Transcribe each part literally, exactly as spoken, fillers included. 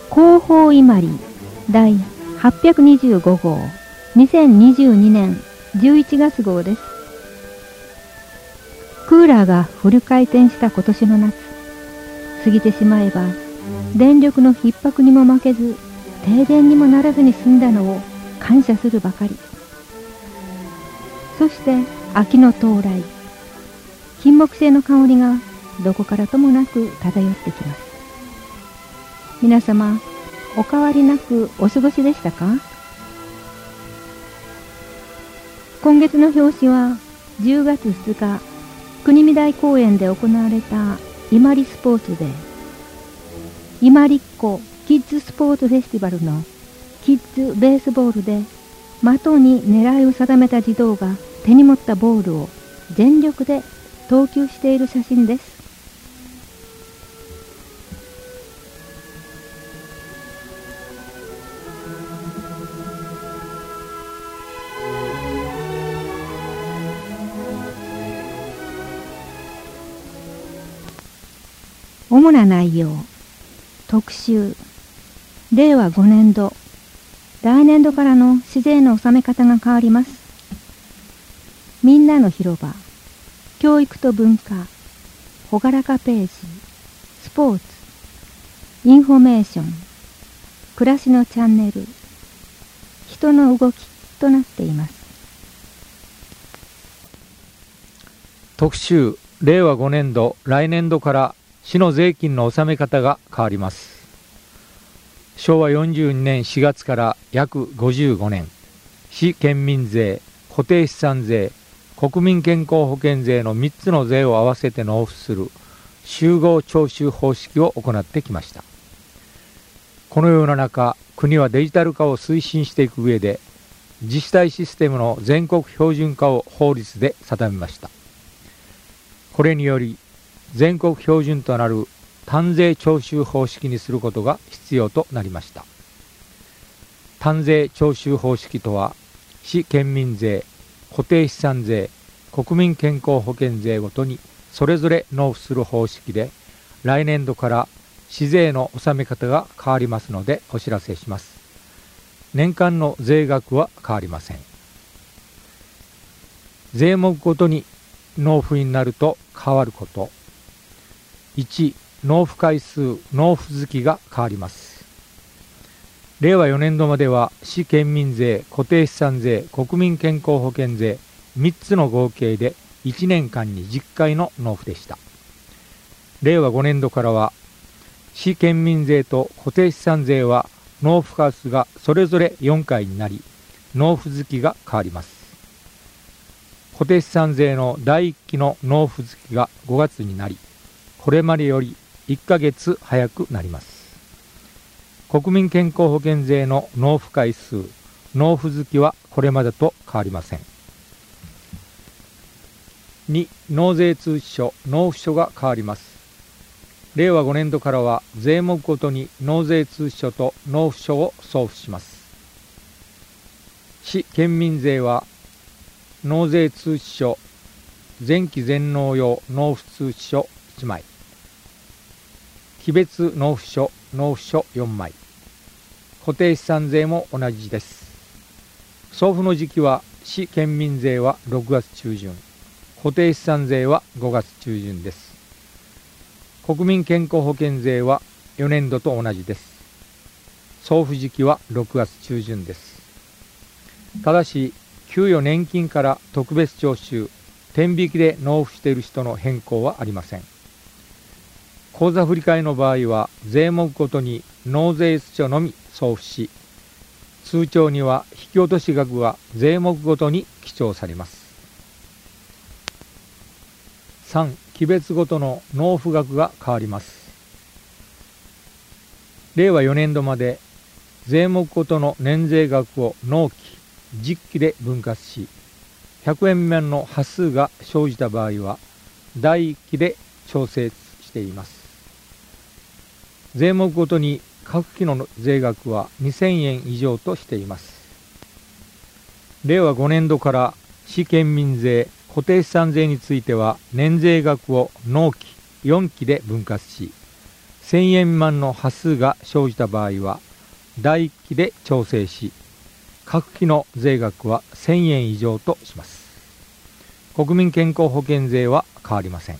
広報伊万里第はっぴゃくにじゅうご号にせんにじゅうにねんじゅういちがつ号です。クーラーがフル回転した今年の夏、過ぎてしまえば電力の逼迫にも負けず停電にもならずに済んだのを感謝するばかり。そして秋の到来、金木犀の香りがどこからともなく漂ってきます。皆様、お変わりなくお過ごしでしたか？今月の表紙はじゅうがつふつか、国見台公園で行われた伊万里スポーツデー、伊万里っ子キッズスポーツフェスティバルのキッズベースボールで的に狙いを定めた児童が手に持ったボールを全力で投球している写真です。主な内容、特集、れいわごねんど、来年度からの市税の納め方が変わります。みんなの広場、教育と文化、ほがらかページ、スポーツ、インフォメーション、暮らしのチャンネル、人の動きとなっています。 特集、れいわごねんど、来年度から市の税金の納め方が変わります。しょうわよんじゅうにねんしがつから約ごじゅうごねん、市県民税、固定資産税、国民健康保険税のみっつの税を合わせて納付する集合徴収方式を行ってきました。このような中、国はデジタル化を推進していく上で、自治体システムの全国標準化を法律で定めました。これにより、全国標準となる単税徴収方式にすることが必要となりました。単税徴収方式とは、市県民税、固定資産税、国民健康保険税ごとにそれぞれ納付する方式で、来年度から市税の納め方が変わりますのでお知らせします。年間の税額は変わりません。税目ごとに納付になると変わること。いち、納付回数、納付月が変わります。れいわよねんどまでは市県民税、固定資産税、国民健康保険税みっつの合計でいちねんかんにじゅっかいの納付でした。れいわごねんどからは市県民税と固定資産税は納付回数がそれぞれよんかいになり、納付月が変わります。固定資産税のだいいっきの納付月がごがつになり、これまでよりいっかげつ早くなります。国民健康保険税の納付回数、納付月はこれまでと変わりません。に、納税通知書、納付書が変わります。れいわごねんどからは税目ごとに納税通知書と納付書を送付します。市県民税は納税通知書、前期全納用納付通知書いちまい、期別納付書、納付書よんまい、固定資産税も同じです。送付の時期は市県民税はろくがつちゅうじゅん、固定資産税はごがつちゅうじゅんです。国民健康保険税はよねんどと同じです。送付時期はろくがつちゅうじゅんです。ただし、給与年金から特別徴収、天引きで納付している人の変更はありません。口座振替の場合は税目ごとに納税通知書のみ送付し、通帳には引き落とし額は税目ごとに記帳されます。さん、期別ごとの納付額が変わります。れいわよねんどまで税目ごとの年税額を納期、実期で分割し、ひゃくえんめんの端数が生じた場合はだいいっきで調整しています。税目ごとに各期の税額はにせんえん以上としています。れいわごねんどから市県民税、固定資産税については年税額を納期、よんきで分割し、 せんえん未満の端数が生じた場合は第一期で調整し、各期の税額はせんえん以上とします。国民健康保険税は変わりません。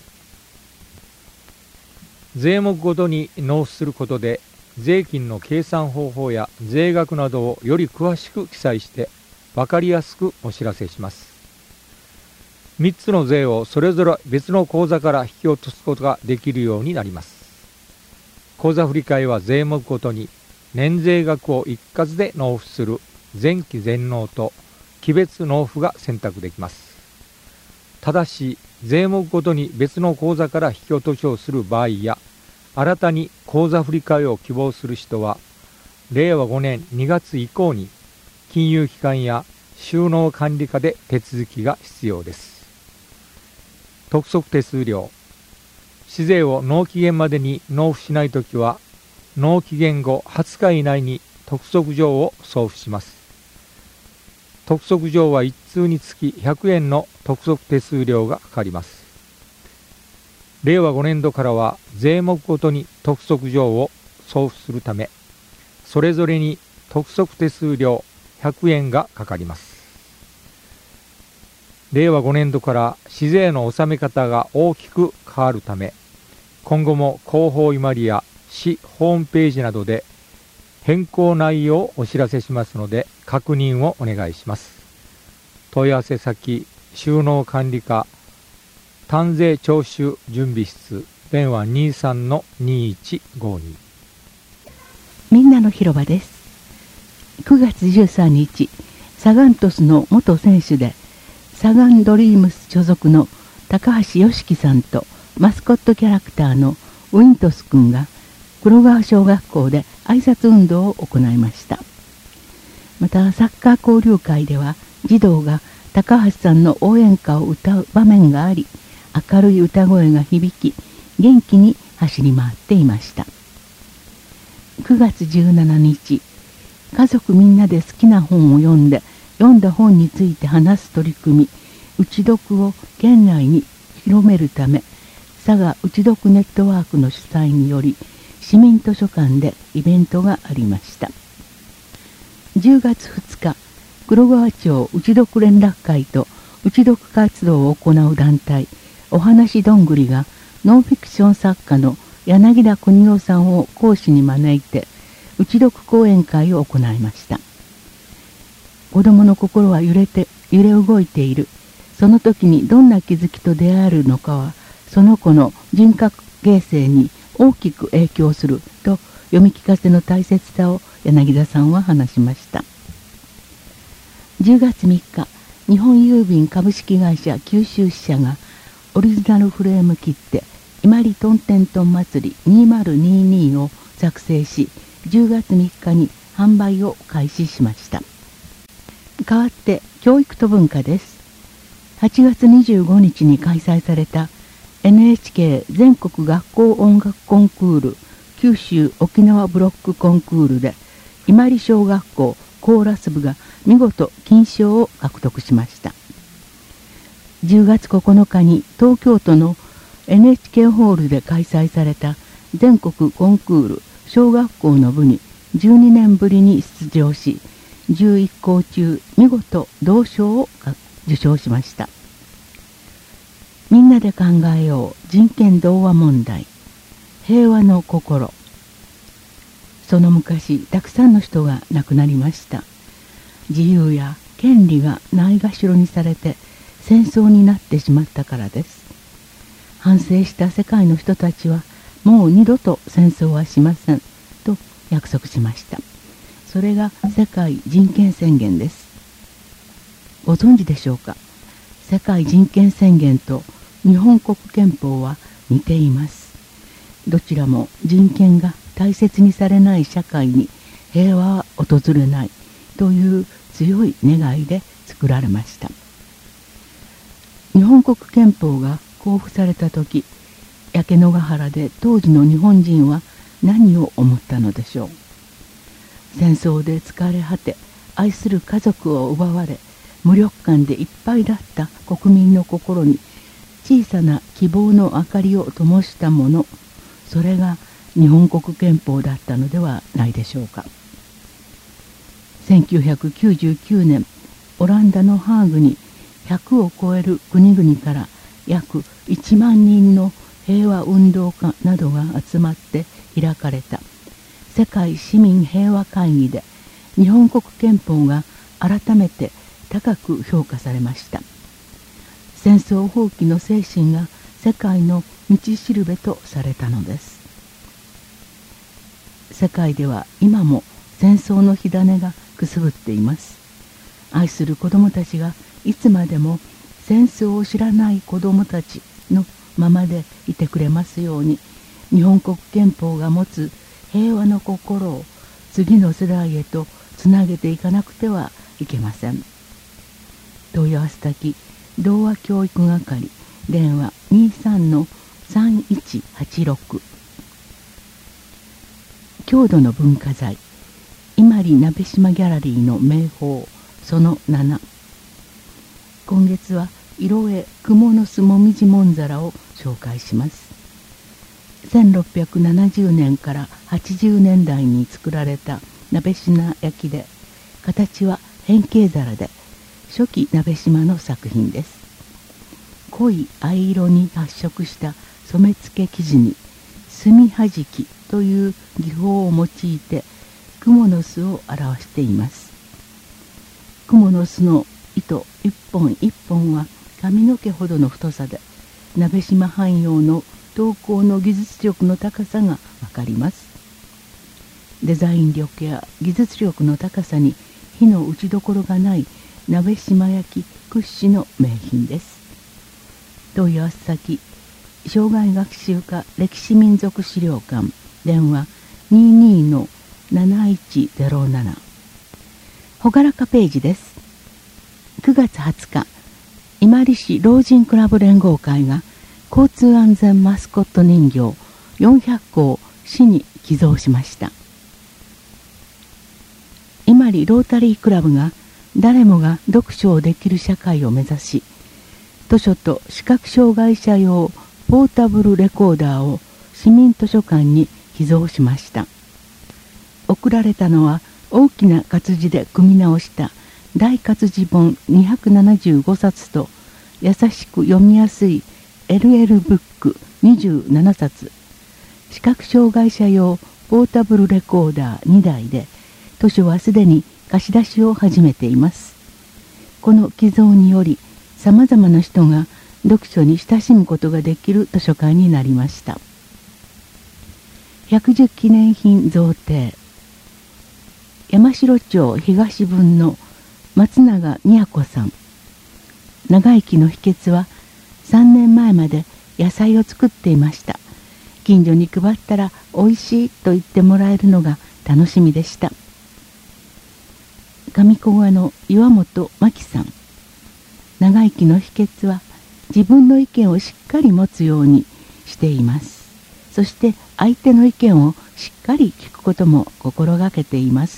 税目ごとに納付することで、税金の計算方法や税額などをより詳しく記載して分かりやすくお知らせします。みっつの税をそれぞれ別の口座から引き落とすことができるようになります。口座振替は税目ごとに年税額を一括で納付する前期全納と期別納付が選択できます。ただし、税目ごとに別の口座から引き落としをする場合や、新たに口座振替を希望する人は、れいわごねんにがつ以降に金融機関や収納管理課で手続きが必要です。督促手数料。市税を納期限までに納付しないときは、納期限後はつか以内に督促状を送付します。督促状はいっ通につきひゃくえんの督促手数料がかかります。れいわごねん度からは税目ごとに督促状を送付するため、それぞれに督促手数料ひゃくえんがかかります。れいわごねん度から市税の納め方が大きく変わるため、今後も広報伊万里や市ホームページなどで変更内容をお知らせしますので確認をお願いします。問い合わせ先、収納管理課単税徴収準備室、電話 にさんのにいちごに。 みんなの広場です。くがつじゅうさんにち、サガン鳥栖の元選手でサガンドリームス所属の高橋良樹さんとマスコットキャラクターのウィントス君が黒川小学校で挨拶運動を行いました。またサッカー交流会では児童が高橋さんの応援歌を歌う場面があり、明るい歌声が響き、元気に走り回っていました。くがつじゅうしちにち、家族みんなで好きな本を読んで、読んだ本について話す取り組み、うち読を県内に広めるため、佐賀うち読ネットワークの主催により、市民図書館でイベントがありました。じゅうがつふつか、黒川町うち読連絡会とうち読活動を行う団体、おはしどんぐりがノンフィクション作家の柳田邦夫さんを講師に招いて、うち読講演会を行いました。子どもの心は揺れて揺れ動いている。その時にどんな気づきと出会えるのかは、その子の人格形成に大きく影響すると読み聞かせの大切さを柳田さんは話しました。じゅうがつみっか、日本郵便株式会社九州支社がオリジナルフレーム切手伊万里トンテントン祭りにせんにじゅうにを作成し、じゅうがつみっかに販売を開始しました。代わって教育と文化です。はちがつにじゅうごにちに開催された エヌエイチケー 全国学校音楽コンクール九州沖縄ブロックコンクールで伊万里小学校コーラス部が見事金賞を獲得しました。じゅうがつここのかに東京都の エヌエイチケー ホールで開催された全国コンクール小学校の部にじゅうにねんぶりに出場し、じゅういっこう中見事銅賞を受賞しました。みんなで考えよう人権童話問題、平和の心。その昔たくさんの人が亡くなりました。自由や権利がないがしろにされて戦争になってしまったからです。反省した世界の人たちはもう二度と戦争はしませんと約束しました。それが世界人権宣言です。ご存知でしょうか。世界人権宣言と日本国憲法は似ています。どちらも人権が大切にされない社会に平和は訪れないという強い願いで作られました。日本国憲法が公布された時、焼け野ヶ原で当時の日本人は何を思ったのでしょう。戦争で疲れ果て、愛する家族を奪われ、無力感でいっぱいだった国民の心に小さな希望の明かりを灯したもの、それが日本国憲法だったのではないでしょうか。せんきゅうひゃくきゅうじゅうきゅうねん、オランダのハーグにひゃくを超える国々から約いちまんにんの平和運動家などが集まって開かれた世界市民平和会議で、日本国憲法が改めて高く評価されました。戦争放棄の精神が世界の道しるべとされたのです。世界では今も戦争の火種がくすぶっています。愛する子どもたちがいつまでも戦争を知らない子どもたちのままでいてくれますように、日本国憲法が持つ平和の心を次の世代へとつなげていかなくてはいけません。問い合わせ先、同和教育係、電話 にさんのさんいちはちろく。郷土の文化財、伊万里鍋島ギャラリーの名宝そのなな。今月は色絵蜘蛛の巣もみじもんざらを紹介します。せんろっぴゃくななじゅうねんからはちじゅうねんだいに作られた鍋島焼きで、形は変形皿で初期鍋島の作品です。濃い藍色に発色した染付生地に墨はじきという技法を用いて蜘蛛の巣を表しています。蜘蛛の巣の糸一本一本は髪の毛ほどの太さで、鍋島藩用の刀工の技術力の高さがわかります。デザイン力や技術力の高さに火の打ちどころがない鍋島焼き屈指の名品です。問い合わせ先、生涯学習課歴史民族資料館、電話 にじゅうにのなないちゼロなな。ほがらかページです。くがつはつか、伊万里市老人クラブ連合会が交通安全マスコット人形よんひゃっこを市に寄贈しました。伊万里ロータリークラブが誰もが読書をできる社会を目指し、図書と視覚障害者用ポータブルレコーダーを市民図書館に寄贈しました。贈られたのは大きな活字で組み直した大活字本にひゃくななじゅうごさつと優しく読みやすい エルエル ブックにじゅうななさつ、視覚障害者用ポータブルレコーダーにだいで、図書はすでに貸し出しを始めています。この寄贈によりさまざまな人が読書に親しむことができる図書館になりました。ひゃくじゅっきねん品贈呈、山城町東分の松永美子さん。長生きの秘訣はさんねんまえまで野菜を作っていました。近所に配ったらおいしいと言ってもらえるのが楽しみでした。上古賀の岩本真紀さん。長生きの秘訣は自分の意見をしっかり持つようにしています。そして相手の意見をしっかり聞くことも心がけています。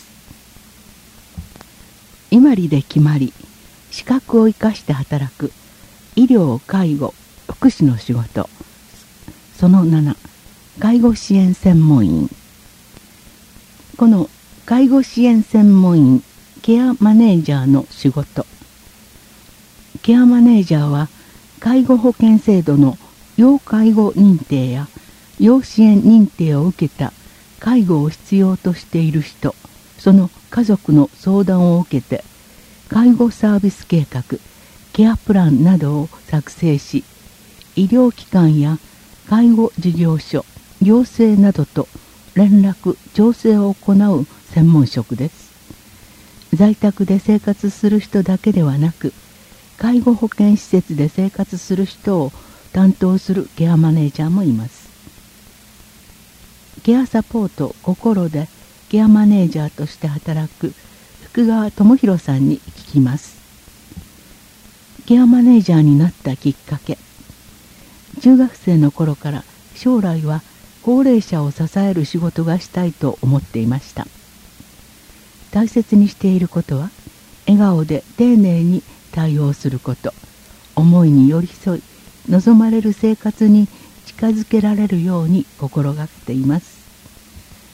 伊万里で決まり、資格を生かして働く医療・介護・福祉の仕事そのなな、介護支援専門員。この介護支援専門員ケアマネージャーの仕事。ケアマネージャーは介護保険制度の要介護認定や要支援認定を受けた介護を必要としている人、その家族の相談を受けて介護サービス計画、ケアプランなどを作成し、医療機関や介護事業所、行政などと連絡・調整を行う専門職です。在宅で生活する人だけではなく、介護保険施設で生活する人を担当するケアマネージャーもいます。ケアサポート心でケアマネージャーとして働く福川智弘さんに聞きます。ケアマネージャーになったきっかけ。中学生の頃から将来は高齢者を支える仕事がしたいと思っていました。大切にしていることは笑顔で丁寧に対応すること、思いに寄り添い望まれる生活に近づけられるように心がけています。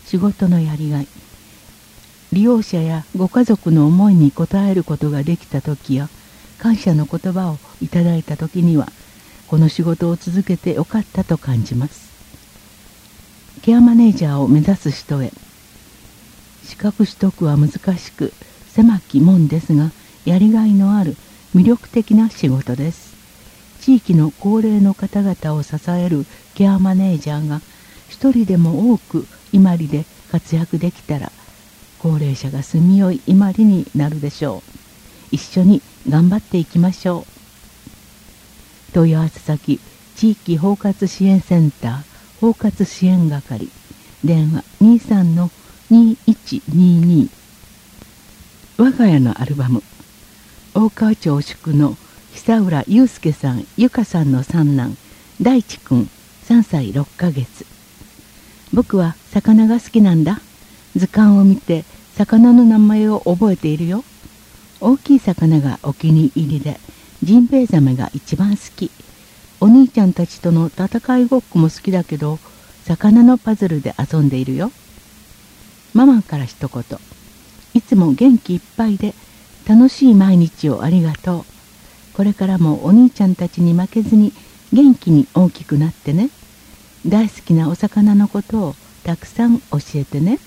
仕事のやりがい、利用者やご家族の思いに応えることができた時や感謝の言葉をいただいた時には、この仕事を続けてよかったと感じます。ケアマネージャーを目指す人へ、資格取得は難しく狭き門ですが、やりがいのある魅力的な仕事です。地域の高齢の方々を支えるケアマネージャーが一人でも多く伊万里で活躍できたら、高齢者が住みよい伊万里になるでしょう。一緒に頑張っていきましょう。問い合わせ先、地域包括支援センター包括支援係、電話 にじゅうさんのにいちにに。我が家のアルバム、大川町宿の久浦祐介さん、ゆかさんの三男、大地くん、さんさいろっかげつ。僕は魚が好きなんだ。図鑑を見て魚の名前を覚えているよ。大きい魚がお気に入りで、ジンベエザメが一番好き。お兄ちゃんたちとの戦いごっこも好きだけど、魚のパズルで遊んでいるよ。ママから一言。いつも元気いっぱいで楽しい毎日をありがとう。これからもお兄ちゃんたちに負けずに元気に大きくなってね。大好きなお魚のことをたくさん教えてね。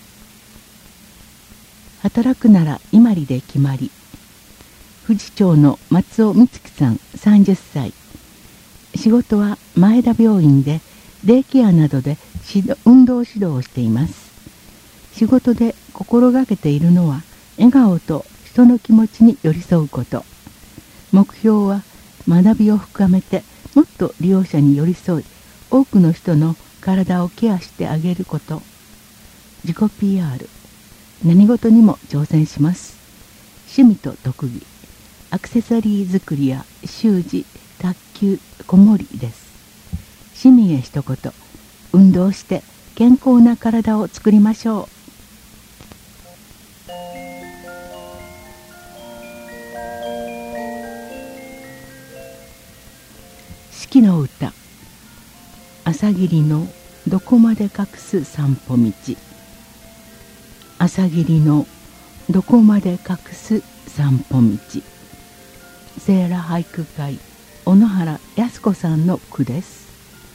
働くなら伊万里で決まり。富士町の松尾美月さん、さんじゅっさい。仕事は前田病院でデイケアなどで指導運動指導をしています。仕事で心がけているのは笑顔と人の気持ちに寄り添うこと。目標は学びを深めてもっと利用者に寄り添い、多くの人の体をケアしてあげること。自己 ピーアール、 何事にも挑戦します。趣味と特技、アクセサリー作りや習字、卓球、子守です。市民へ一言、運動して健康な体を作りましょう。四季の歌、朝霧のどこまで隠す散歩道。朝霧のどこまで隠す散歩道。セーラ俳句会小野原靖子さんの句です。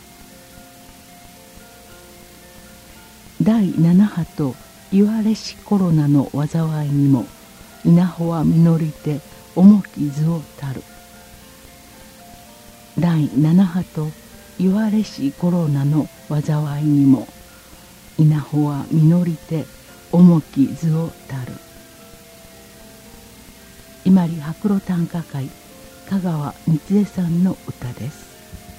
だいなな波と言われしコロナの災いにも稲穂は実りて重き図をたる。だいなな波と言われしコロナの災いにも稲穂は実りて重き図をたる。伊万里白露短歌会香川光恵さんの歌です。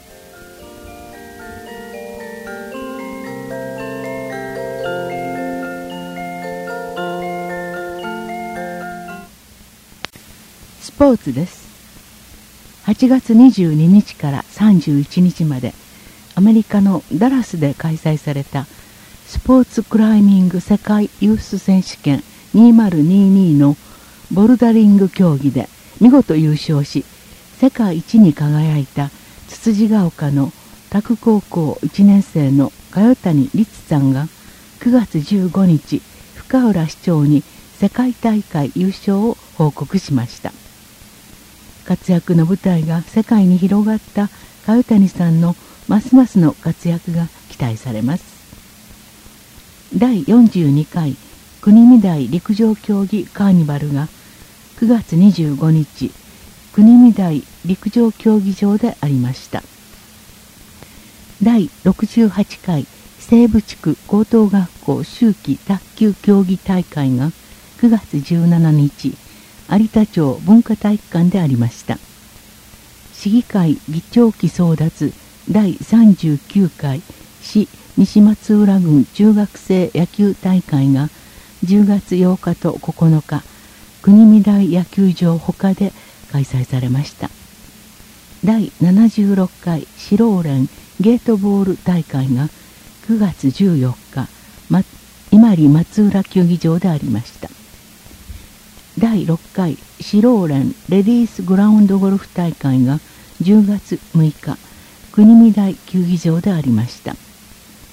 スポーツです。はちがつにじゅうににちからさんじゅういちにちまでアメリカのダラスで開催されたスポーツクライミング世界ユース選手権にせんにじゅうにのボルダリング競技で見事優勝し、世界一に輝いたつつじが丘の拓高校いちねん生の茅谷律さんがくがつじゅうごにち深浦市長に世界大会優勝を報告しました。活躍の舞台が世界に広がった茅谷さんのますますの活躍が期待されます。だいよんじゅうにかい国見台陸上競技カーニバルがくがつにじゅうごにち国見台陸上競技場でありました。だいろくじゅうはちかい西部地区高等学校秋季卓球競技大会がくがつじゅうしちにち有田町文化体育館でありました。市議会議長期争奪だいさんじゅうきゅうかい市西松浦郡中学生野球大会がじゅうがつようかとここのか国見台野球場ほかで開催されました。だいななじゅうろっかい市労連ゲートボール大会がくがつじゅうよっか、ま、伊万里松浦球技場でありました。だいろっかい市労連レディースグラウンドゴルフ大会がじゅうがつむいか国見台球技場でありました。伊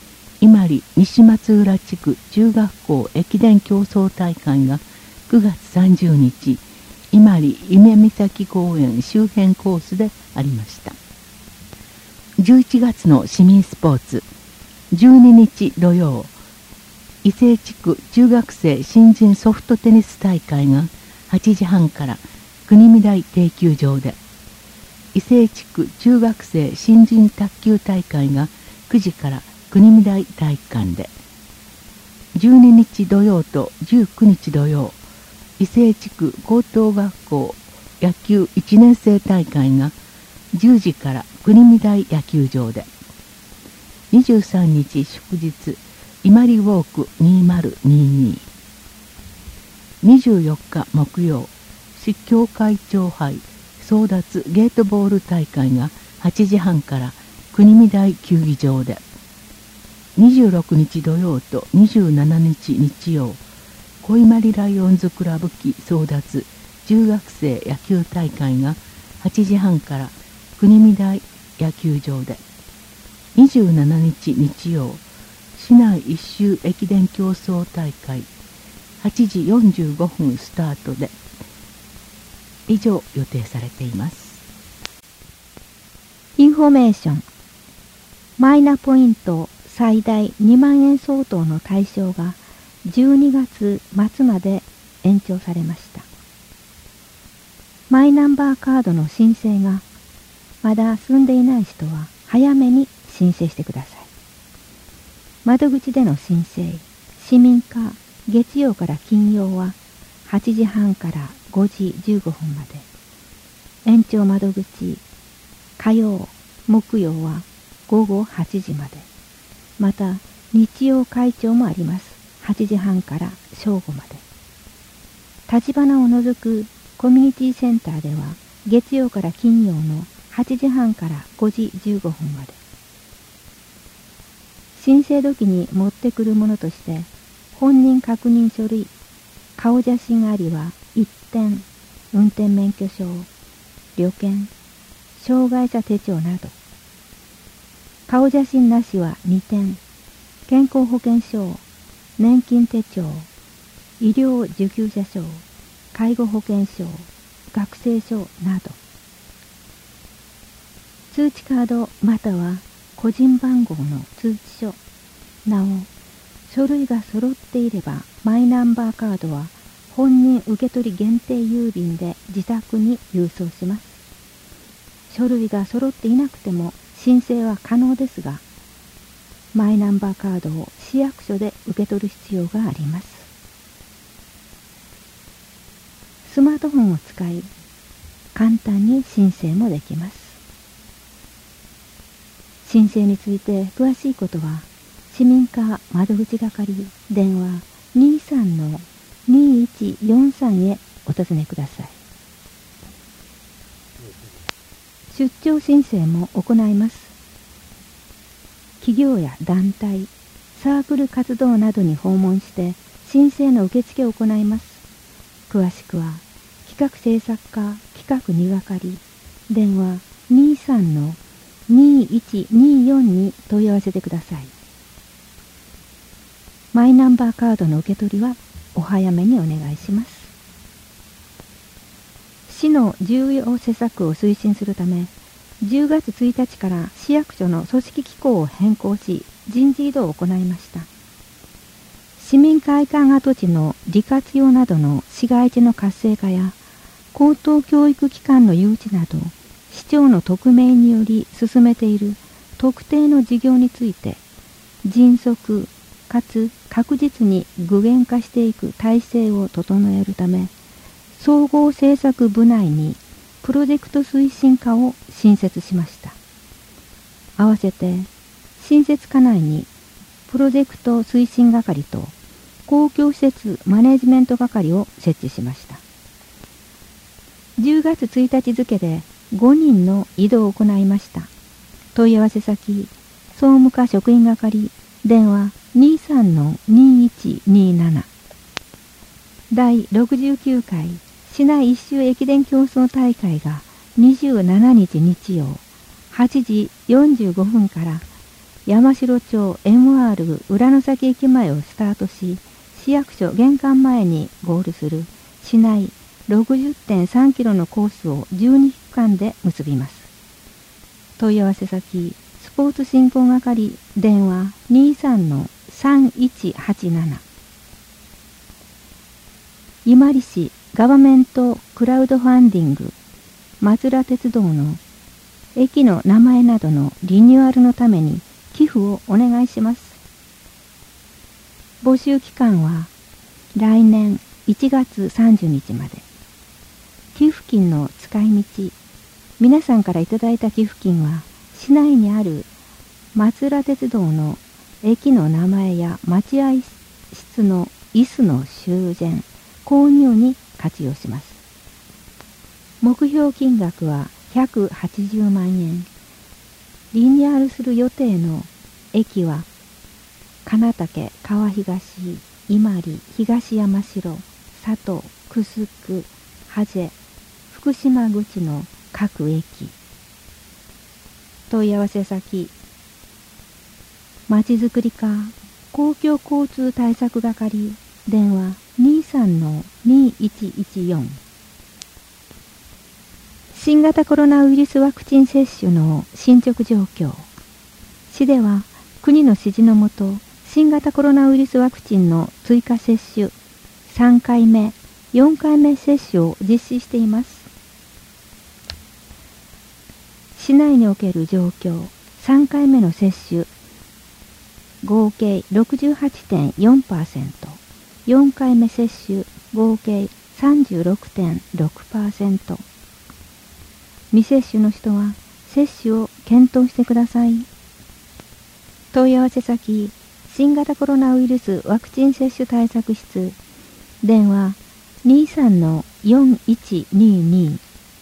伊万里西松浦地区中学校駅伝競争大会がくがつさんじゅうにち、伊万里夢岬公園周辺コースでありました。じゅういちがつの市民スポーツ、じゅうににち土曜、伊勢地区中学生新人ソフトテニス大会がはちじはんから国見台定球場で、伊勢地区中学生新人卓球大会がくじから国見台体育館で、じゅうににち土曜とじゅうくにち土曜、伊勢地区高等学校野球いちねん生大会がじゅうじから国見台野球場で、にじゅうさんにち祝日伊万里ウォークにせんにじゅうに、にじゅうよっか木曜、市協会長杯争奪ゲートボール大会がはちじはんから国見台球技場で、にじゅうろくにち土曜とにじゅうしちにち日曜、小伊万里ライオンズクラブ旗争奪中学生野球大会がはちじはんから国見台野球場で、にじゅうしちにち日曜、市内一周駅伝競争大会はちじよんじゅうごふんスタートで、以上予定されています。 インフォメーション。マイナポイント最大にまんえん相当の対象がじゅうにがつまつまで延長されました。マイナンバーカードの申請がまだ済んでいない人は早めに申請してください。窓口での申請、市民課月曜から金曜ははちじはんからごじじゅうごふんまで、延長窓口火曜、木曜はごごはちじまで、また日曜開庁もあります。はちじはんから正午まで。立花を除くコミュニティセンターでは月曜から金曜のはちじはんからごじじゅうごふんまで。申請時に持ってくるものとして、本人確認書類、顔写真ありはいってん、運転免許証、旅券、障害者手帳など、顔写真なしはにてん、健康保険証、年金手帳、医療受給者証、介護保険証、学生証など、通知カードまたは個人番号の通知書、なお書類が揃っていればマイナンバーカードは本人受取限定郵便で自宅に郵送します。書類が揃っていなくても申請は可能ですが、マイナンバーカードを市役所で受け取る必要があります。スマートフォンを使い簡単に申請もできます。申請について詳しいことは市民課窓口係電話 にじゅうさんのにいちよんさん へお尋ねください。出張申請も行います。企業や団体、サークル活動などに訪問して申請の受付を行います。詳しくは企画制作課企画に係電話 にじゅうさんのにいちによん に問い合わせてください。マイナンバーカードの受け取りはお早めにお願いします。市の重要施策を推進するため、じゅうがつついたちから市役所の組織機構を変更し、人事異動を行いました。市民会館跡地の利活用などの市街地の活性化や、高等教育機関の誘致など、市長の特命により進めている特定の事業について、迅速かつ確実に具現化していく体制を整えるため、総合政策部内にプロジェクト推進課を新設しました。合わせて新設課内にプロジェクト推進係と公共施設マネジメント係を設置しました。じゅうがつついたち付でごにんの異動を行いました。問い合わせ先、総務課職員係、電話 にじゅうさんのにいちになな。だいろくじゅうきゅうかい市内一周駅伝競争大会がにじゅうしちにち日曜はちじよんじゅうごふんから山城町 エムアール 浦野崎駅前をスタートし、市役所玄関前にゴールする市内 ろくじゅってんさんキロのコースをじゅうに区間で結びます。問い合わせ先、スポーツ振興係、電話 にさんのさんいちはちなな。伊万里市ガバメントクラウドファンディング、松浦鉄道の駅の名前などのリニューアルのために寄付をお願いします。募集期間は来年いちがつさんじゅうにちまで。寄付金の使い道、皆さんからいただいた寄付金は市内にある松浦鉄道の駅の名前や待合室の椅子の修繕、購入に活用します。目標金額はひゃくはちじゅうまんえん。リニューアルする予定の駅は金武、川東、伊万里、東山城、佐藤、楠久、羽瀬、福島口の各駅。問い合わせ先、まちづくり課公共交通対策係、電話 にさんのにいちいちよん。新型コロナウイルスワクチン接種の進捗状況。市では国の指示のもと、新型コロナウイルスワクチンの追加接種、さんかいめ、よんかいめ接種を実施しています。市内における状況、さんかいめの接種、合計 ろくじゅうはちてんよんパーセント、よんかいめ接種、合計 さんじゅうろくてんろくパーセント。未接種の人は接種を検討してください。問い合わせ先、新型コロナウイルスワクチン接種対策室、電話 にさんのよんいちにに。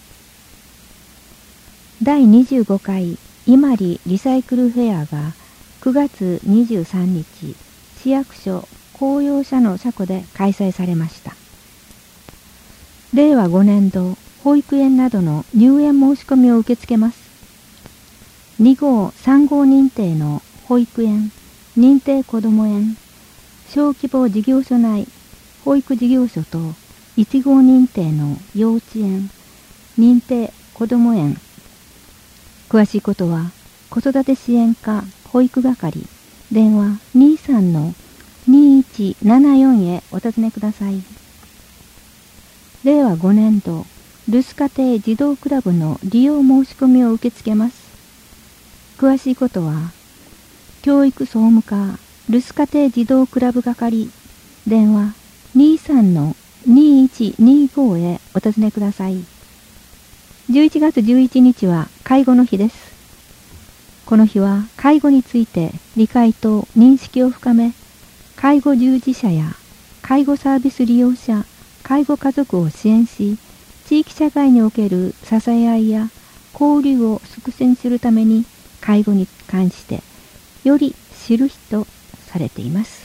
だいにじゅうごかい伊万里リサイクルフェアがくがつにじゅうさんにち、市役所公用車の車庫で開催されました。れいわごねんど、保育園などの入園申し込みを受け付けます。にごう、さんごう認定の保育園、認定こども園、小規模事業所内保育事業所といちごう認定の幼稚園、認定こども園。詳しいことは子育て支援課保育係、電話 にさんのにいちななよん へお尋ねください。れいわごねんど、留守家庭児童クラブの利用申し込みを受け付けます。詳しいことは教育総務課留守家庭児童クラブ係、電話 にさんのにいちにご へお尋ねください。じゅういちがつじゅういちにちは介護の日です。この日は介護について理解と認識を深め、介護従事者や介護サービス利用者、介護家族を支援し、地域社会における支え合いや交流を促進するために介護に関してより知る日とされています。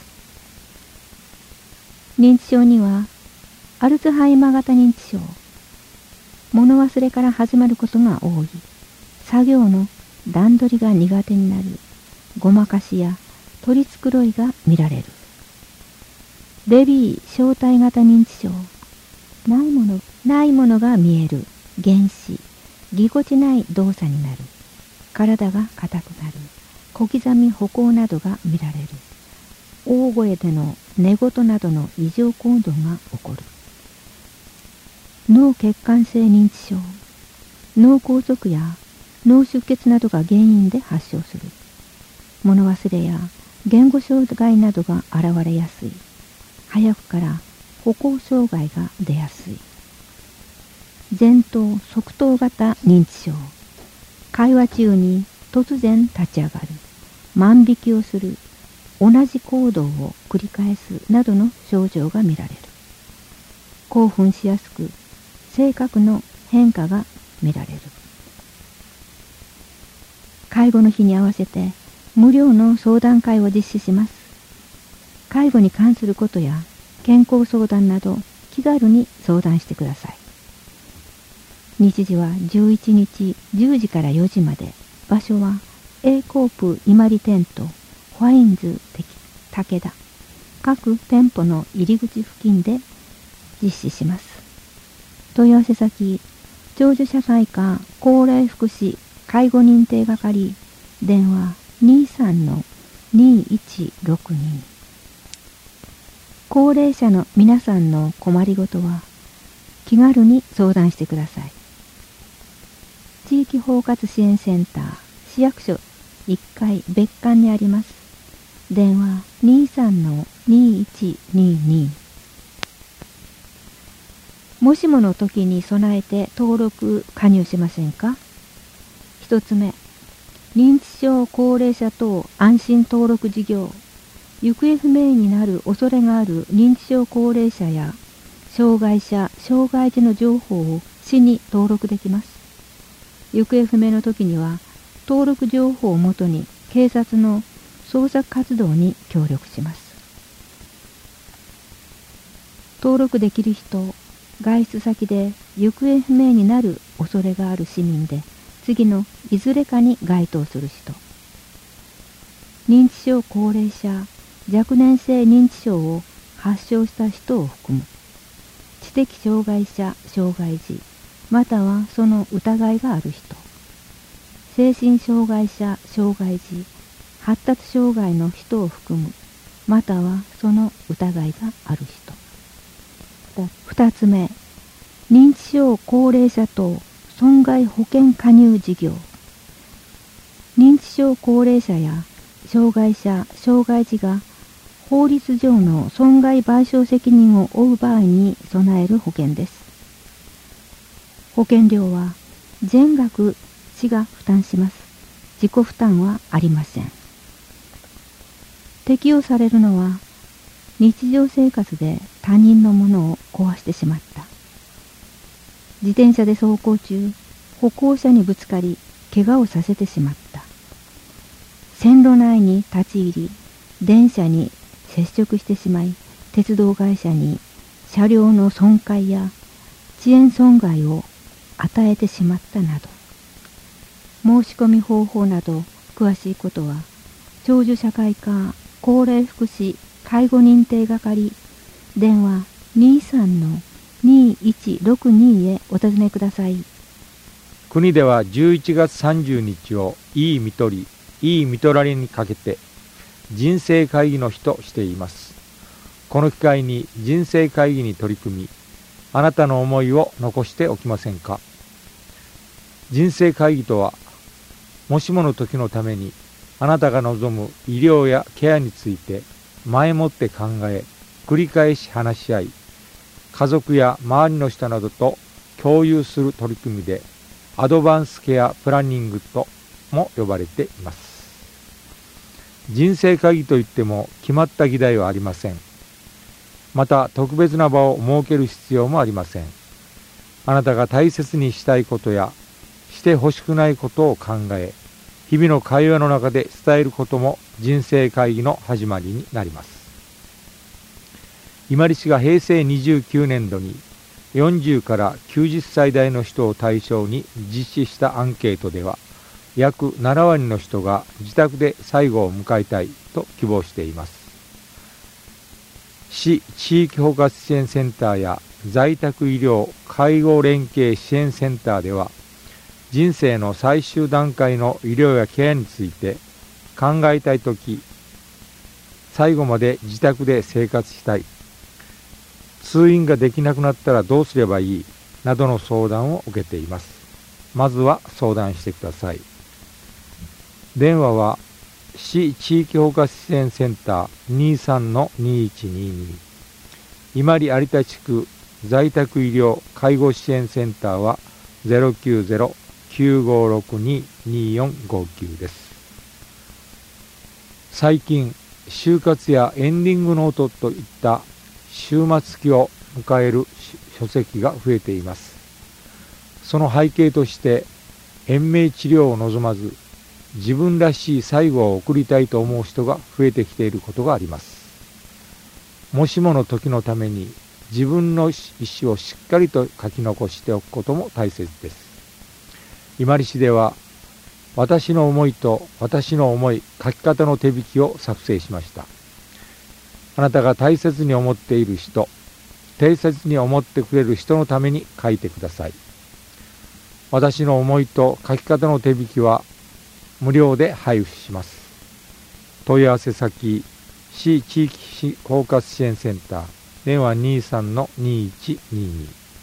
認知症にはアルツハイマー型認知症、物忘れから始まることが多い、作業の段取りが苦手になる、ごまかしや取り繕いが見られる、レビー小体型認知症、ないものないものが見える、幻視、ぎこちない動作になる、体が硬くなる、小刻み歩行などが見られる、大声での寝言などの異常行動が起こる、脳血管性認知症、脳梗塞や脳出血などが原因で発症する、物忘れや言語障害などが現れやすい、早くから歩行障害が出やすい、前頭側頭型認知症、会話中に突然立ち上がる、万引きをする、同じ行動を繰り返すなどの症状が見られる、興奮しやすく性格の変化が見られる。介護の日に合わせて無料の相談会を実施します。介護に関することや健康相談など気軽に相談してください。日時はじゅういちにちじゅうじからよじまで、場所は A コープ伊万里店とファインズ武田各店舗の入り口付近で実施します。問い合わせ先、長寿社会科高齢福祉介護認定係、電話 にさんのにいちろくに。高齢者の皆さんの困りごとは気軽に相談してください。地域包括支援センター市役所いっかい別館にあります。電話 にさんのにいちにに。もしもの時に備えて登録加入しませんか？一つ目、認知症高齢者等安心登録事業。行方不明になる恐れがある認知症高齢者や障害者、障害児の情報を市に登録できます。行方不明の時には登録情報をもとに警察の捜索活動に協力します。登録できる人、外出先で行方不明になる恐れがある市民で次のいずれかに該当する人。認知症高齢者、若年性認知症を発症した人を含む。知的障害者、障害児、またはその疑いがある人。精神障害者、障害児、発達障害の人を含む、またはその疑いがある人。二つ目、認知症高齢者等損害保険加入事業。認知症高齢者や障害者、障害児が法律上の損害賠償責任を負う場合に備える保険です。保険料は全額市が負担します。自己負担はありません。適用されるのは日常生活で他人のものを壊してしまった。自転車で走行中、歩行者にぶつかり怪我をさせてしまった。線路内に立ち入り、電車に接触してしまい、鉄道会社に車両の損壊や遅延損害を与えてしまったなど、申し込み方法など詳しいことは、長寿社会科高齢福祉介護認定係、電話 にさんのにいちろくに へお尋ねください。 国ではじゅういちがつさんじゅうにちをいいみとり、いいみとらりにかけて人生会議の日としています。この機会に人生会議に取り組み、あなたの思いを残しておきませんか。人生会議とは、もしもの時のためにあなたが望む医療やケアについて前もって考え、繰り返し話し合い、家族や周りの人などと共有する取り組みで、アドバンスケアプランニングとも呼ばれています。人生会議といっても決まった議題はありません。また特別な場を設ける必要もありません。あなたが大切にしたいことやしてほしくないことを考え、日々の会話の中で伝えることも人生会議の始まりになります。伊万里市がへいせいにじゅうきゅうねんどによんじゅうからきゅうじゅっさい代の人を対象に実施したアンケートでは、約ななわりの人が自宅で最後を迎えたいと希望しています。市地域包括支援センターや在宅医療介護連携支援センターでは、人生の最終段階の医療やケアについて考えたいとき、最後まで自宅で生活したい、通院ができなくなったらどうすればいいなどの相談を受けています。まずは相談してください。電話は市地域包括支援センター にさんのにいちにに。伊万里有田地区在宅医療介護支援センターは ゼロきゅうゼロ きゅうごろくに によんごきゅう です。最近、就活やエンディングノートといった終末期を迎える書籍が増えています。その背景として、延命治療を望まず、自分らしい最後を送りたいと思う人が増えてきていることがあります。もしもの時のために自分の意思をしっかりと書き残しておくことも大切です。伊万里市では、 私の思いと私の思い書き方の手引きを作成しました。あなたが大切に思っている人、大切に思ってくれる人のために書いてください。私の思いと書き方の手引きは無料で配布します。問い合わせ先、市地域包括支援センター、電話 にじゅうさんのにいちにに。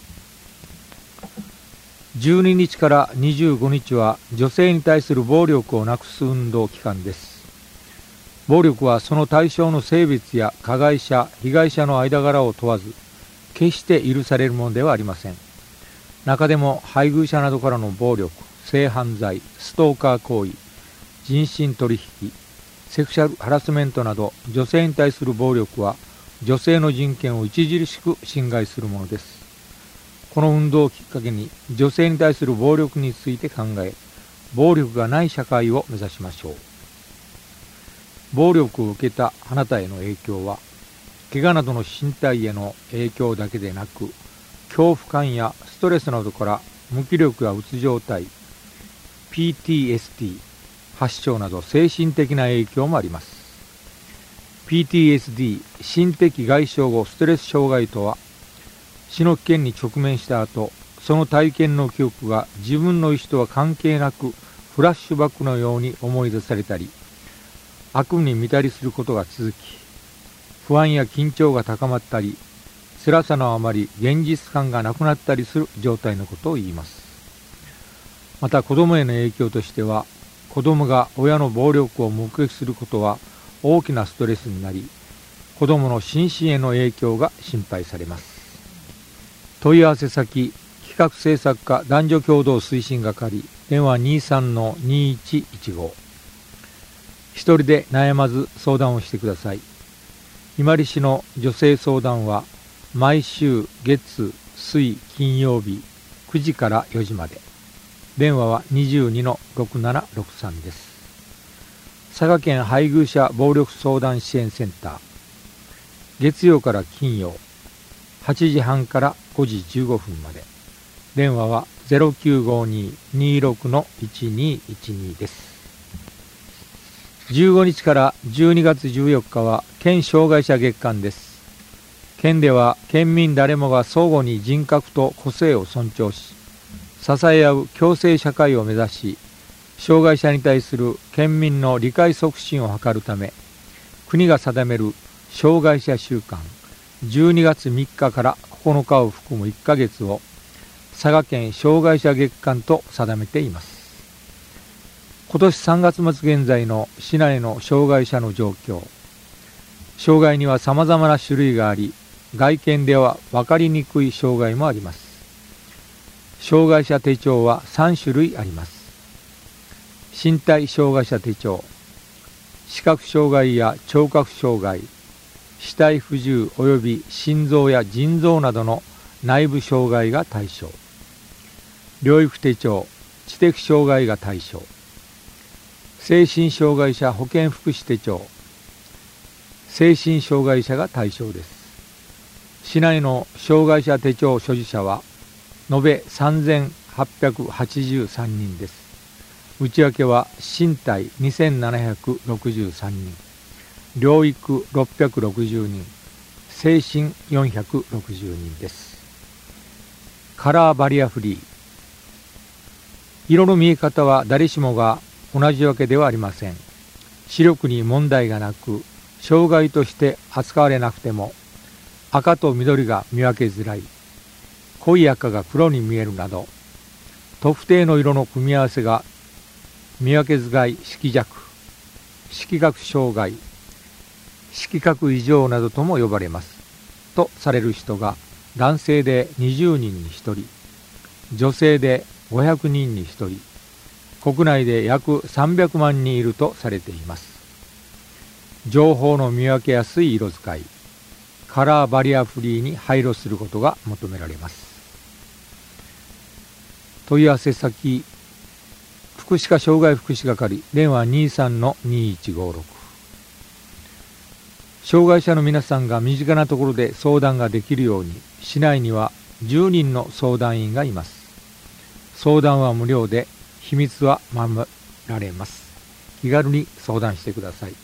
じゅうににちからにじゅうごにちは女性に対する暴力をなくす運動期間です。暴力はその対象の性別や加害者、被害者の間柄を問わず、決して許されるものではありません。中でも配偶者などからの暴力、性犯罪、ストーカー行為、人身取引、セクシャルハラスメントなど女性に対する暴力は女性の人権を著しく侵害するものです。この運動をきっかけに女性に対する暴力について考え、暴力がない社会を目指しましょう。暴力を受けたあなたへの影響は、怪我などの身体への影響だけでなく、恐怖感やストレスなどから無気力やうつ状態、ピーティーエスディー 発症など精神的な影響もあります。ピーティーエスディー 心的外傷後ストレス障害とは、死の危険に直面した後、その体験の記憶が自分の意思とは関係なくフラッシュバックのように思い出されたり、悪夢に見たりすることが続き、不安や緊張が高まったり、辛さのあまり現実感がなくなったりする状態のことを言います。また子供への影響としては、子供が親の暴力を目撃することは大きなストレスになり、子供の心身への影響が心配されます。問い合わせ先、企画制作課男女共同推進係、電話 にじゅうさんのにいちいちご。一人で悩まず相談をしてください。伊万里市の女性相談は毎週月、水、金曜日くじからよじまで。電話は にじゅうにのろくななろくさん です。佐賀県配偶者暴力相談支援センター。月曜から金曜はちじはんからごじじゅうごふんまで。電話は ゼロきゅうごに にろくのいちにいちに です。じゅうごにちからじゅうにがつじゅうよっかは県障害者月間です。県では県民誰もが相互に人格と個性を尊重し、支え合う共生社会を目指し、障害者に対する県民の理解促進を図るため、国が定める障害者週間じゅうにがつみっかからここのかを含むいっかげつを佐賀県障害者月間と定めています。今年さんがつまつ現在の市内の障害者の状況。障害には様々な種類があり、外見では分かりにくい障害もあります。障害者手帳はさんしゅるいあります。身体障害者手帳、視覚障害や聴覚障害、肢体不自由及び心臓や腎臓などの内部障害が対象。療育手帳、知的障害が対象。精神障害者保健福祉手帳、精神障害者が対象です。市内の障害者手帳所持者は延べさんぜんはっぴゃくはちじゅうさんにんです。内訳は身体にせんななひゃくろくじゅうさんにん、療育ろっぴゃくろくじゅうにん、精神よんひゃくろくじゅうにんです。カラーバリアフリー。色の見え方は誰しもが同じわけではありません。視力に問題がなく、障害として扱われなくても、赤と緑が見分けづらい、濃い赤が黒に見えるなど、特定の色の組み合わせが見分けづらい色弱、色覚障害、色覚異常などとも呼ばれます。とされる人が男性でにじゅうにんにひとり、女性でごひゃくにんにひとり、国内で約さんびゃくまんにんいるとされています。情報の見分けやすい色使い、カラーバリアフリーに配慮することが求められます。問い合わせ先、福祉課障害福祉係、電話 にじゅうさんのにいちごろく。障害者の皆さんが身近なところで相談ができるように、市内にはじゅうにんの相談員がいます。相談は無料で、秘密はられます。気軽に相談してください。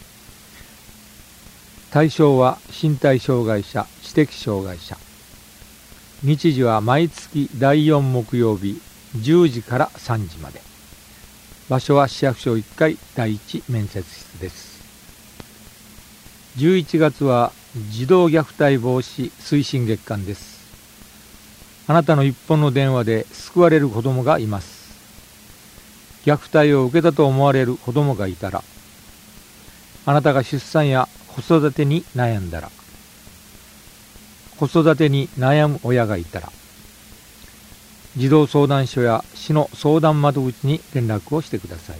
対象は身体障害者、知的障害者。日時は毎月だいよん木曜日じゅうじからさんじまで。場所は市役所いっかいだいいち面接室です。じゅういちがつは児童虐待防止推進月間です。あなたの一本の電話で救われる子どもがいます。虐待を受けたと思われる子どもがいたら、あなたが出産や子育てに悩んだら、子育てに悩む親がいたら、児童相談所や市の相談窓口に連絡をしてください。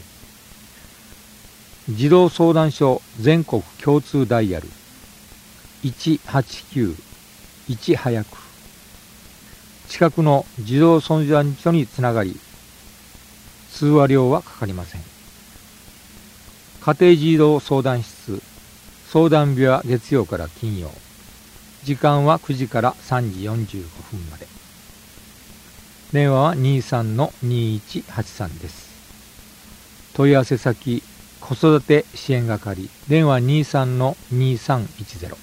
児童相談所全国共通ダイヤルいちはちきゅういち早く、近くの児童相談所につながり、通話料はかかりません。家庭児童相談室、相談日は月曜から金曜、時間はくじからさんじよんじゅうごふんまで。電話は にさんのにいちはちさんです。問い合わせ先、子育て支援係、電話 にさんのにさんいちゼロ。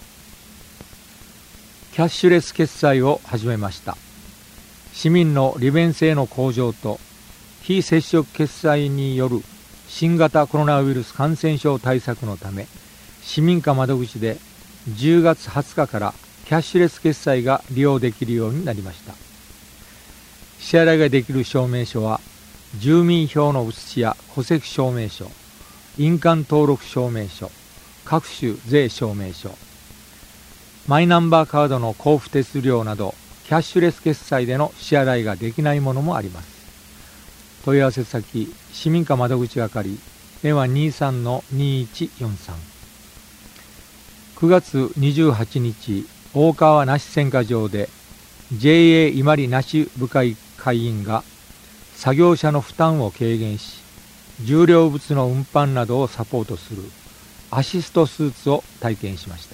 キャッシュレス決済を始めました。市民の利便性の向上と非接触決済による新型コロナウイルス感染症対策のため、市民課窓口でじゅうがつはつかからキャッシュレス決済が利用できるようになりました。支払いができる証明書は、住民票の写しや戸籍証明書、印鑑登録証明書、各種税証明書、マイナンバーカードの交付手数料など、キャッシュレス決済での支払いができないものもあります。問い合わせ先、市民課窓口係、電話 にさんのにいちよんさん。くがつにじゅうはちにち、大川梨選果場で ジェーエー 伊万里梨部会会員が作業者の負担を軽減し、重量物の運搬などをサポートするアシストスーツを体験しました。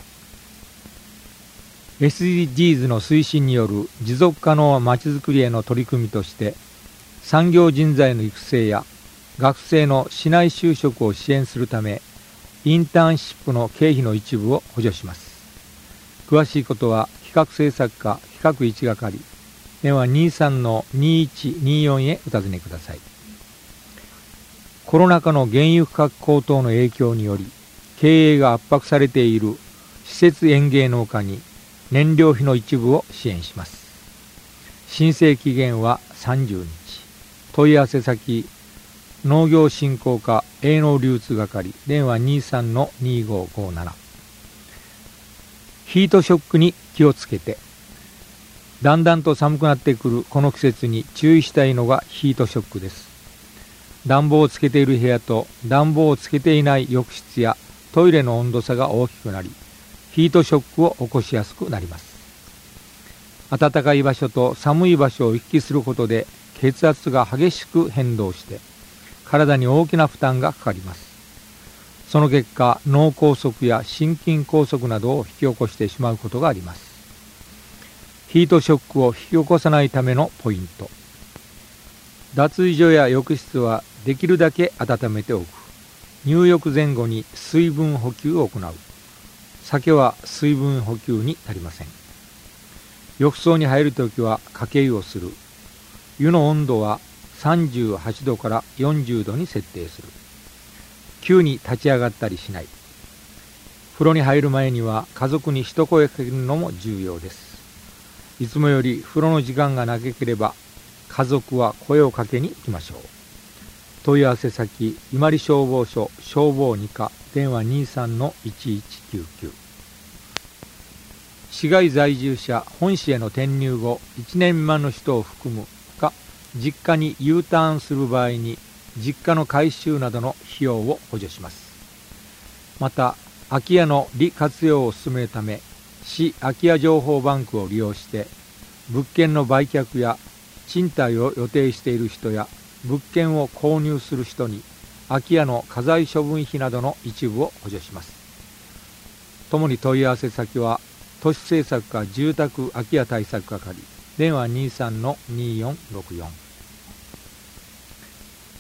エスディージーズ の推進による持続可能まちづくりへの取り組みとして、産業人材の育成や学生の市内就職を支援するため、インターンシップの経費の一部を補助します。詳しいことは企画制作課企画一係、電話 にさんのにいちによん へお尋ねください。コロナ禍の原油価格高騰の影響により、経営が圧迫されている施設園芸農家に燃料費の一部を支援します。申請期限はさんじゅうにち。問い合わせ先、農業振興課営農流通係、電話 にさんのにごごなな。ヒートショックに気をつけて。だんだんと寒くなってくるこの季節に注意したいのがヒートショックです。暖房をつけている部屋と暖房をつけていない浴室やトイレの温度差が大きくなり、ヒートショックを起こしやすくなります。暖かい場所と寒い場所を行き来することで血圧が激しく変動して体に大きな負担がかかります。その結果、脳梗塞や心筋梗塞などを引き起こしてしまうことがあります。ヒートショックを引き起こさないためのポイント。脱衣所や浴室はできるだけ温めておく。入浴前後に水分補給を行う。酒は水分補給に足りません。浴槽に入るときはかけ湯をする。湯の温度はさんじゅうはちどからよんじゅうどに設定する。急に立ち上がったりしない。風呂に入る前には家族に一声かけるのも重要です。いつもより風呂の時間が長ければ家族は声をかけに行きましょう。問い合わせ先、伊万里消防署消防に課、電話 にさんのいちいちきゅうきゅう。市外在住者本市への転入後いちねん未満の人を含むか、実家に U ターンする場合に実家の改修などの費用を補助します。また、空き家の利活用を進めるため、市空き家情報バンクを利用して物件の売却や賃貸を予定している人や物件を購入する人に空き家の家財処分費などの一部を補助します。ともに問い合わせ先は都市政策課住宅空き家対策係、電話 にさんのによんろくよん。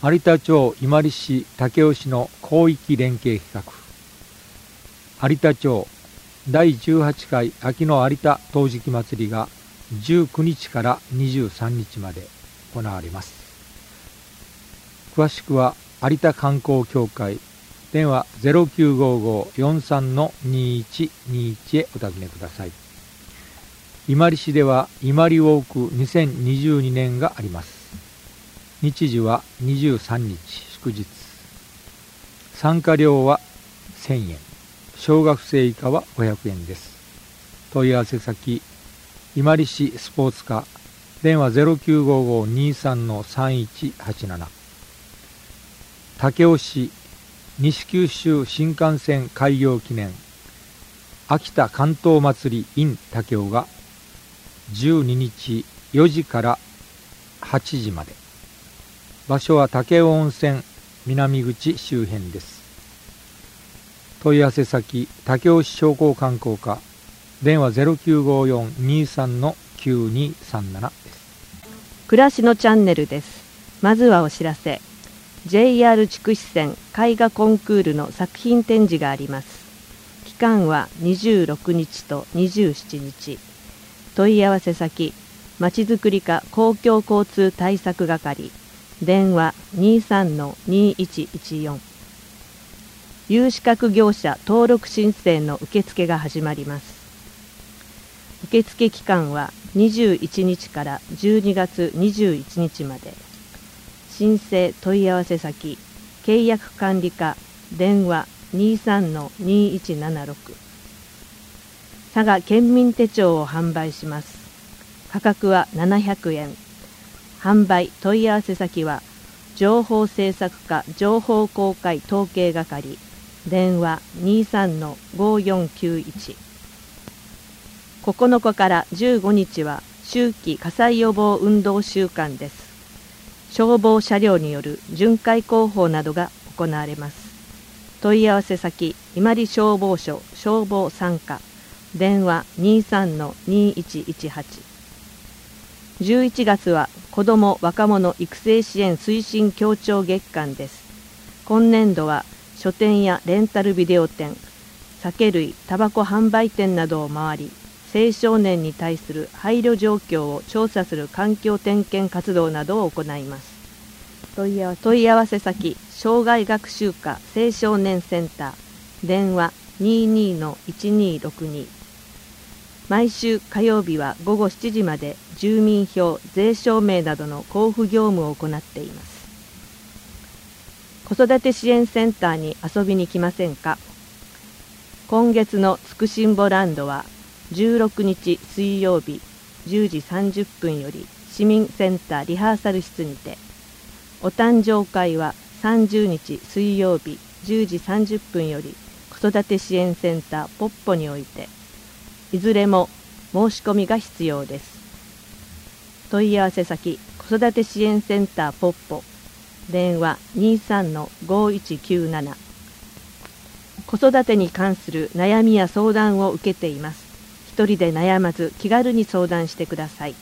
有田町伊万里市武雄市の広域連携企画、有田町だいじゅうはちかい秋の有田陶磁器祭りがじゅうくにちからにじゅうさんにちまで行われます。詳しくは有田観光協会電話 ゼロきゅうごご よんさん にいちにいち へお尋ねください。伊万里市では伊万里ウォークにせんにじゅうにねんがあります。日時はにじゅうさんにち祝日。参加料はせんえん、小学生以下はごひゃくえんです。問い合わせ先、伊万里市スポーツ課電話 ゼロきゅうごご にさん さんいちはちなな。武雄市西九州新幹線開業記念秋田関東祭り in 武雄がじゅうににちよじからはちじまで。場所は武雄温泉南口周辺です。問い合わせ先、武雄市商工観光課電話 ゼロきゅうごよん にさん きゅうにさんなな です。 暮らしのチャンネルです。まずはお知らせ。 ジェイアール 筑紫線絵画コンクールの作品展示があります。期間はにじゅうろくにちとにじゅうしちにち。問い合わせ先、まちづくり課公共交通対策係電話 にさん にいちいちよん。有資格業者登録申請の受付が始まります。受付期間はにじゅういちにちからじゅうにがつにじゅういちにちまで。申請問い合わせ先、契約管理課電話 にさん にいちななろく。佐賀県民手帳を販売します。価格はななひゃくえん。販売問い合わせ先は情報制作課情報公開統計係電話 にさん ごよんきゅういち。ここのかからじゅうごにちは秋季火災予防運動週間です。消防車両による巡回広報などが行われます。問い合わせ先、伊万里消防署消防参加電話 にさん にいちいちはち。じゅういちがつは子ども若者育成支援推進協調月間です。今年度は書店やレンタルビデオ店、酒類、タバコ販売店などを回り、青少年に対する配慮状況を調査する環境点検活動などを行います。問い合わせ、問い合わせ先、障害学習課青少年センター電話 にじゅうにのいちにろくに。毎週火曜日はごごしちじまで住民票、税証明などの交付業務を行っています。子育て支援センターに遊びに来ませんか？今月のつくしんぼランドはじゅうろくにち水曜日じゅうじさんじゅっぷんより市民センターリハーサル室にて、お誕生会はさんじゅうにち水曜日じゅうじさんじゅっぷんより子育て支援センターポッポにおいて、いずれも申し込みが必要です。問い合わせ先、子育て支援センターポッポ電話 にさん ごいちきゅうなな。子育てに関する悩みや相談を受けています。一人で悩まず気軽に相談してください。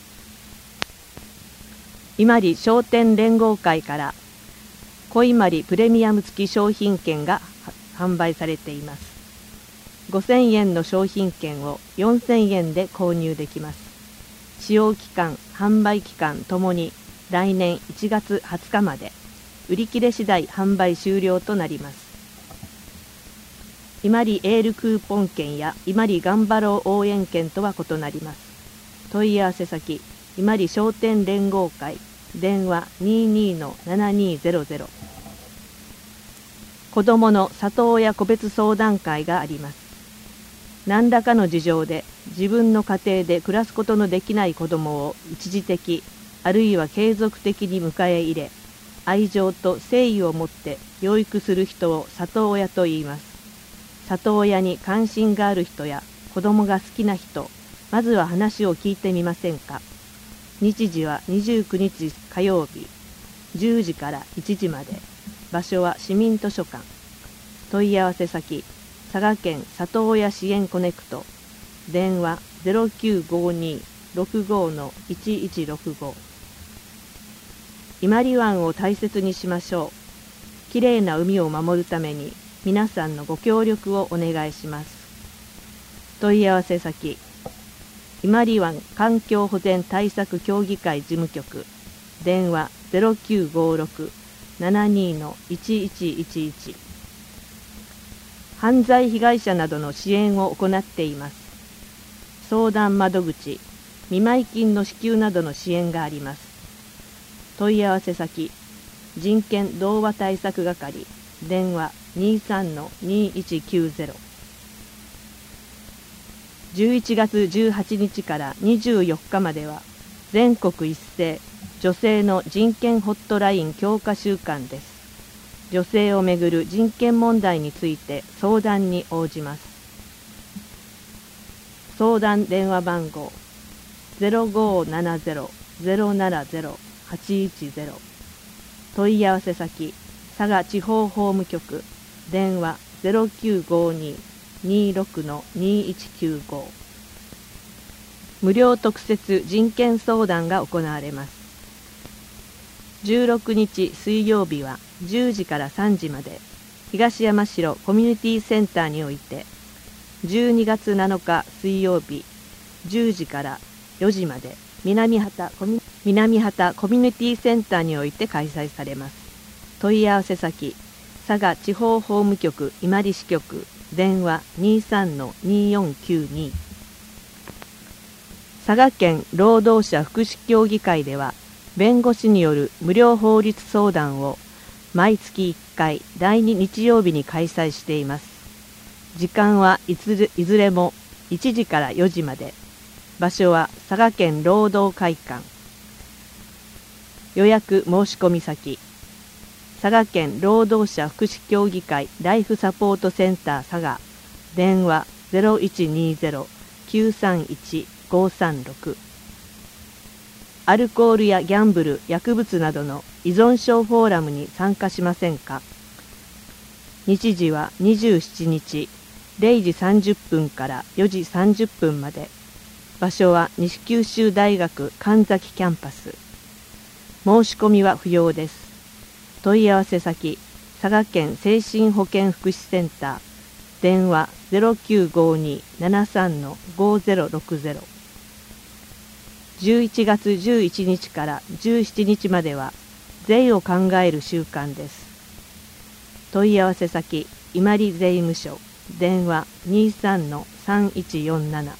伊万里商店連合会から小伊万里プレミアム付き商品券が販売されています。ごせんえんの商品券をよんせんえんで購入できます。使用期間、販売期間ともに来年いちがつはつかまで。売り切れ次第販売終了となります。伊万里エールクーポン券や伊万里頑張ろう応援券とは異なります。問い合わせ先、伊万里商店連合会電話 にじゅうにのななにーぜろぜろ。子どもの里親個別相談会があります。何らかの事情で自分の家庭で暮らすことのできない子どもを一時的あるいは継続的に迎え入れ、愛情と誠意を持って養育する人を里親と言います。里親に関心がある人や子どもが好きな人、まずは話を聞いてみませんか。日時はにじゅうくにち火曜日じゅうじからいちじまで。場所は市民図書館。問い合わせ先、佐賀県里親支援コネクト電話 ゼロきゅうごに ろくごのいちいちろくご。 伊万里湾を大切にしましょう。きれいな海を守るために皆さんのご協力をお願いします。問い合わせ先、伊万里湾環境保全対策協議会事務局、電話 ゼロきゅうごろく ななに いちいちいちいち。犯罪被害者などの支援を行っています。相談窓口、見舞い金の支給などの支援があります。問い合わせ先、人権童話対策係、電話 にさんのにいちきゅうゼロ。じゅういちがつじゅうはちにちからにじゅうよっかまでは、全国一斉女性の人権ホットライン強化週間です。女性をめぐる人権問題について相談に応じます。相談電話番号 ゼロごーななゼロ ゼロななゼロ はちいちゼロ。問い合わせ先、佐賀地方法務局、電話 ゼロきゅうごに にろくのにいちきゅうご。無料特設人権相談が行われます。じゅうろくにち水曜日はじゅうじからさんじまで東山城コミュニティセンターにおいて、じゅうにがつなのか水曜日じゅうじからよじまで南畑コミ、南畑コミュニティセンターにおいて開催されます。問い合わせ先、佐賀地方法務局伊万里支局、電話 にさんのによんきゅうに。佐賀県労働者福祉協議会では、弁護士による無料法律相談を毎月いっかいだいに日曜日に開催しています。時間はいずれ、いずれもいちじからよじまで。場所は佐賀県労働会館。予約申し込み先、佐賀県労働者福祉協議会ライフサポートセンター佐賀、電話 ゼロいちにゼロ きゅうさんいち ごさんろく。アルコールやギャンブル、薬物などの依存症フォーラムに参加しませんか？日時はにじゅうしちにちれいじさんじゅっぷんからよじさんじゅっぷんまで。場所は西九州大学神崎キャンパス。申し込みは不要です。問い合わせ先、佐賀県精神保健福祉センター、電話 ゼロきゅうごに ななさんのごゼロろくゼロ。じゅういちがつじゅういちにちからじゅうしちにちまでは税を考える週間です。問い合わせ先、伊万里税務署、電話 にさんのさんいちよんなな。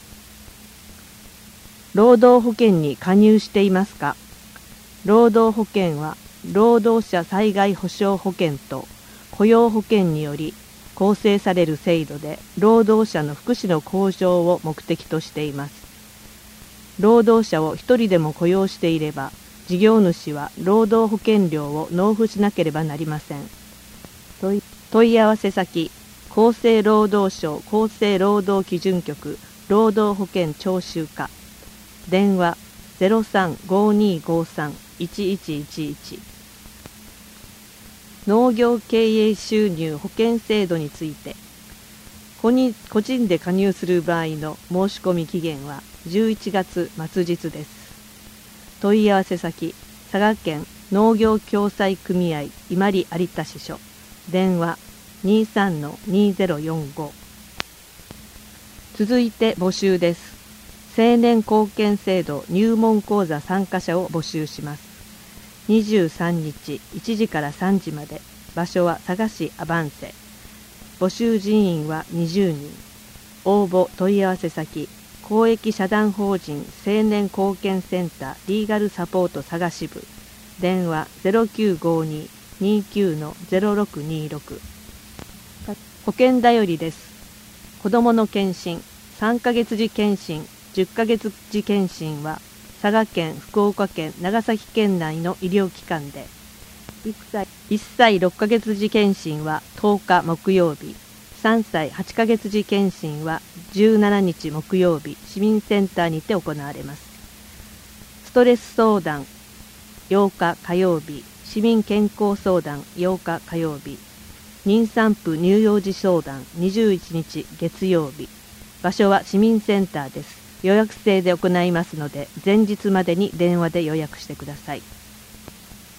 労働保険に加入していますか？労働保険は労働者災害保障保険と雇用保険により構成される制度で、労働者の福祉の向上を目的としています。労働者を一人でも雇用していれば、事業主は労働保険料を納付しなければなりません。問い、問い合わせ先、厚生労働省厚生労働基準局労働保険徴収課、電話 ゼロさんごにごさんいちいちいちいち。農業経営収入保険制度について、個人で加入する場合の申し込み期限はじゅういちがつ末日です。問い合わせ先、佐賀県農業共済組合伊万里有田支所、電話 にさんのにゼロよんご。続いて募集です。青年貢献制度入門講座参加者を募集します。にじゅうさんにちいちじからさんじまで。場所は佐賀市アバンセ。募集人員はにじゅうにん。応募問い合わせ先、公益社団法人青年貢献センターリーガルサポート佐賀支部、電話 ゼロきゅうごに にきゅうのゼロろくにろく。保険だよりです。子どもの検診、さんかげつ時検診、じゅっかげつ時検診は佐賀県、福岡県、長崎県内の医療機関で、いっさい、いっさいろっかげつ時検診はとおか木曜日、さんさいはちかげつ時検診はじゅうしちにち木曜日、市民センターにて行われます。ストレス相談ようか火曜日、市民健康相談ようか火曜日、妊産婦乳幼児相談にじゅういちにち月曜日。場所は市民センターです。予約制で行いますので、前日までに電話で予約してください。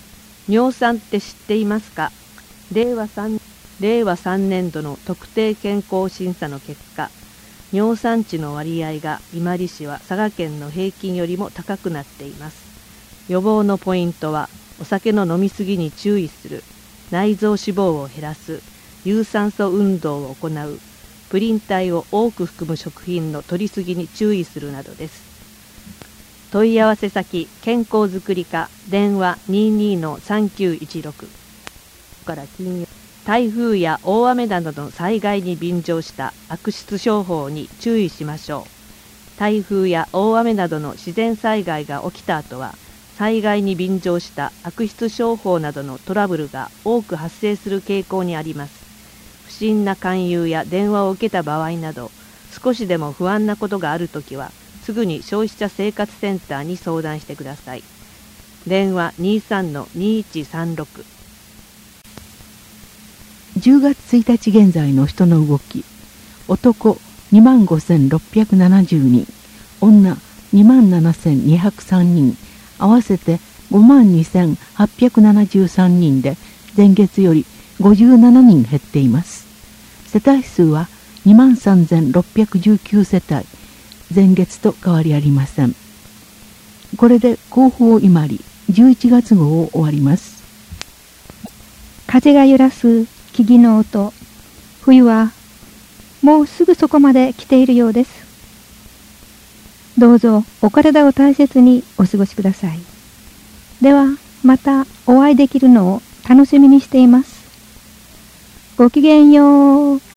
尿酸って知っていますか？令和3、令和さんねん度の特定健康審査の結果、尿酸値の割合が伊万里市は佐賀県の平均よりも高くなっています。予防のポイントは、お酒の飲み過ぎに注意する、内臓脂肪を減らす、有酸素運動を行う、プリン体を多く含む食品の摂りすぎに注意するなどです。問い合わせ先、健康づくり課、電話 にじゅうにのさんきゅういちろく から金曜。台風や大雨などの災害に便乗した悪質商法に注意しましょう。台風や大雨などの自然災害が起きた後は、災害に便乗した悪質商法などのトラブルが多く発生する傾向にあります。不審な勧誘や電話を受けた場合など、少しでも不安なことがあるときは、すぐに消費者生活センターに相談してください。電話 にじゅうさんのにいちさんろく。 じゅうがつついたち現在の人の動き。男 にまんごせんろっぴゃくななじゅうにん、女 にまんななせんにひゃくさんにん、合わせて ごまんにせんはっぴゃくななじゅうさんにんで、前月よりごじゅうななにん減っています。世帯数は にまんさんぜんろっぴゃくじゅうきゅう世帯、前月と変わりありません。これで広報伊万里じゅういちがつ号を終わります。 風が揺らす木々の音。冬はもうすぐそこまで来ているようです。どうぞお体を大切にお過ごしください。ではまたお会いできるのを楽しみにしています。ごきげんよう。